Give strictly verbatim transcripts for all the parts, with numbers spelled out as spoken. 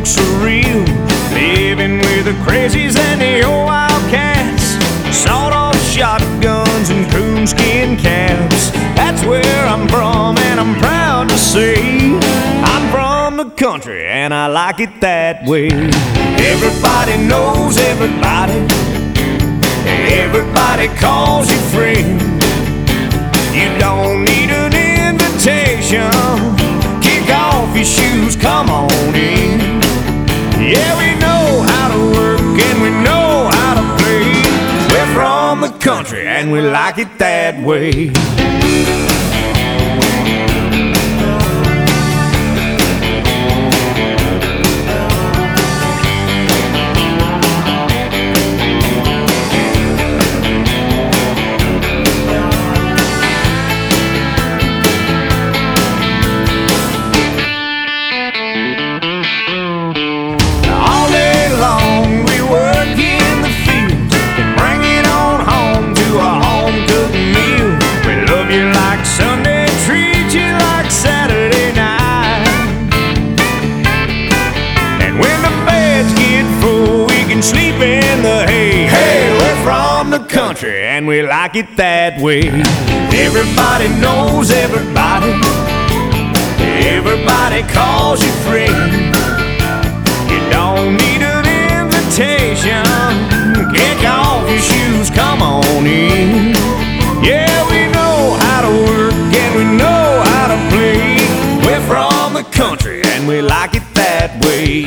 surreal, living with the crazies and the old wildcats, sawed-off shotguns and coonskin caps. That's where I'm from, and I'm proud to say I'm from the country, and I like it that way. Everybody knows everybody, everybody calls you friend. You don't need an invitation. Kick off your shoes, come on in. Yeah, we know how to work and we know how to play. We're from the country and we like it that way. Sleep in the hay. Hey, we're from the country and we like it that way. Everybody knows everybody, everybody calls you friend. You don't need an invitation. Kick off your shoes, come on in. Yeah, we know how to work and we know how to play. We're from the country and we like it that way.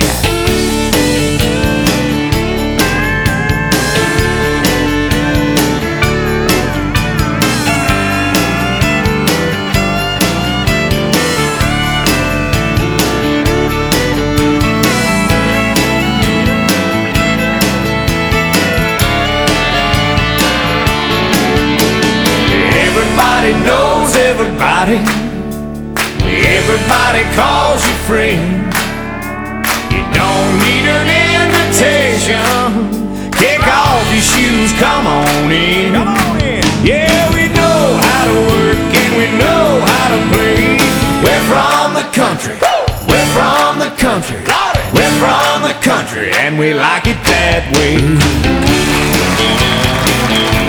Everybody knows everybody, everybody calls you friend. You don't need an invitation. Kick off your shoes, come on in. Come on in. Yeah, we know how to work and we know how to play. We're from the country, we're from the country, we're from the country, and we like it that way.